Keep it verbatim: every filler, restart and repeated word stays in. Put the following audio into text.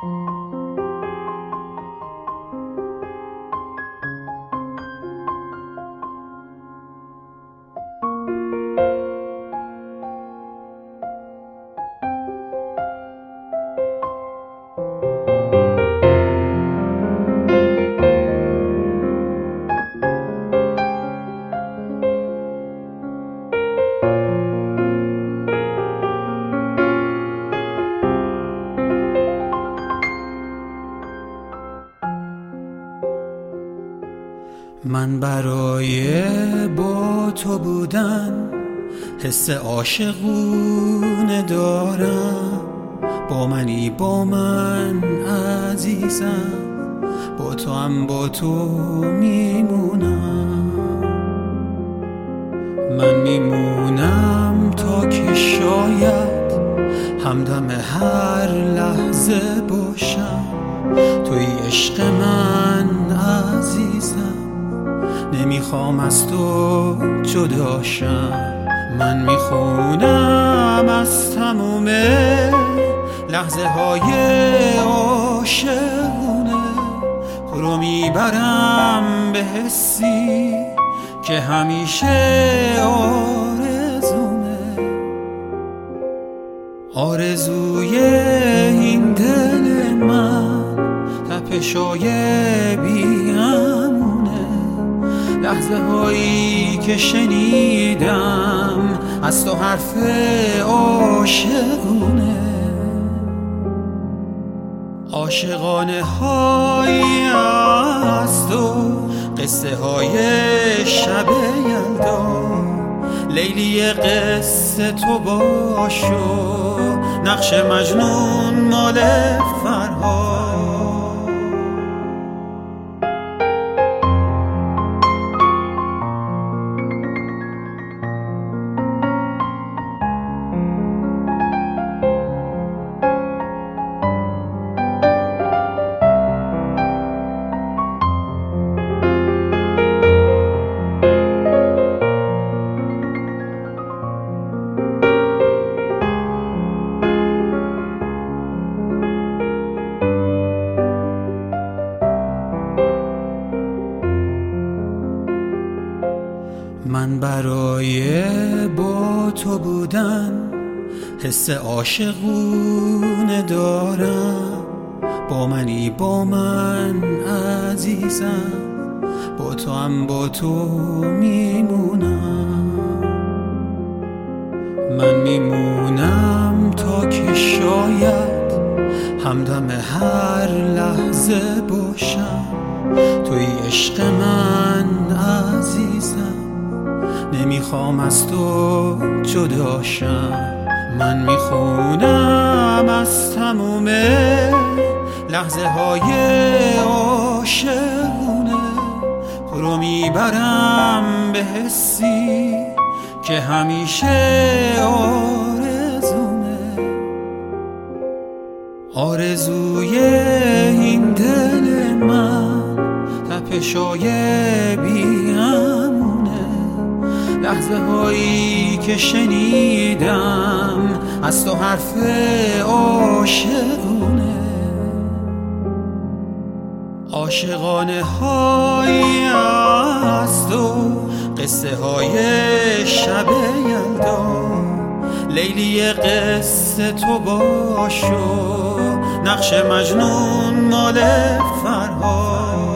من برای با تو بودن حس عاشقونه دارم. با منی با من عزیزم، با تو هم با تو میمونم. من میمونم تا که شاید همدم هر لحظه باشم. توی عشق من عزیزم، نمیخوام از تو جداشم. من میخونم از تموم لحظه های عاشقونه، تو رو میبرم به حسی که همیشه آرزومه. آرزوی این دل من تپشای بی‌امونه، لحظه هایی که شنیدم از تو حرف عاشقونه. عاشقانه هایی از تو، قصه های شب یلدا. لیلی قصه تو باشو، نقش مجنون مال فرهاد. من برای با تو بودن حس عاشقونه دارم. با منی با من عزیزم، با تو هم با تو میمونم. من میمونم تا که شاید همدم هر لحظه باشم. توی عشق من عزیزم، نمیخوام از تو جداشم. من میخونم از تموم لحظه های عاشقونه، تو رو میبرم به حسی که همیشه آرزومه. آرزوی این دل من تپشای بی‌امونه، لحظه هایی که شنیدم از تو حرف عاشقونه. عاشقانه هایی از تو، قصه های شب یلدا. لیلی قصه تو باشو، نقش مجنون مال فرهاد.